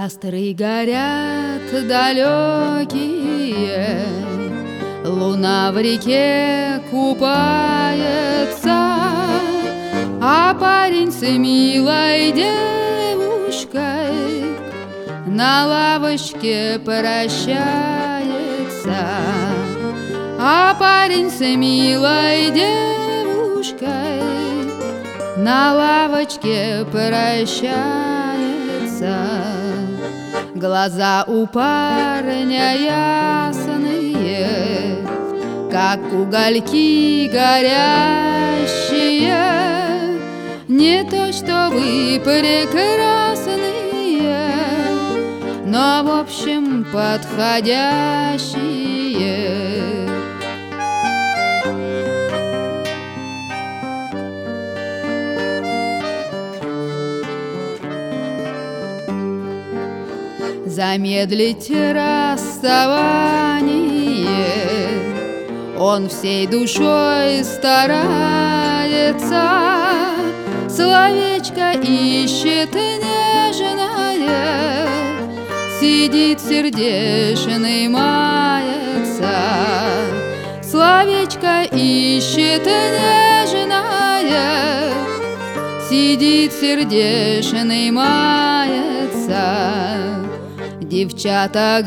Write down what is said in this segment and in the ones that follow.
Костры горят далекие, луна в реке купается, а парень с милой девушкой на лавочке прощается. А парень с милой девушкой на лавочке прощается. Глаза у парня ясные, как угольки горящие, не то чтобы прекрасные, но в общем подходящие. Замедлить расставание он всей душой старается, словечко ищет нежное, сидит сердечный мается. Словечко ищет нежное, сидит сердечный мается. Девчата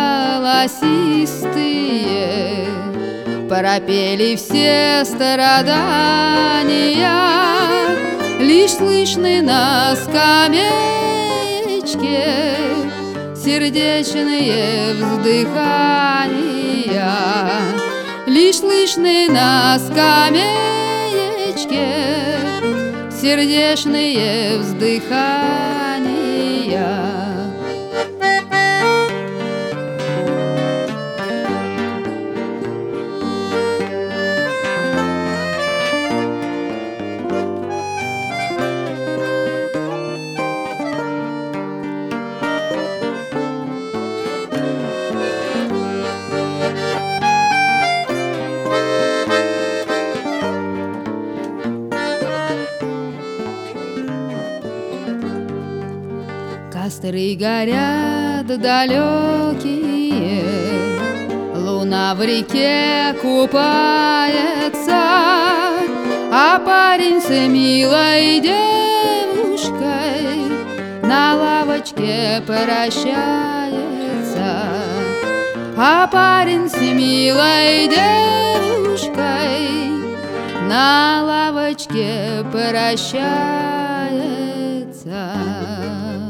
голосистые пропели все страдания, лишь слышны на скамеечке сердечные вздыхания. Лишь слышны на скамеечке сердечные вздыхания. Костры горят далекие, луна в реке купается, а парень с милой девушкой на лавочке прощается. А парень с милой девушкой на лавочке прощается.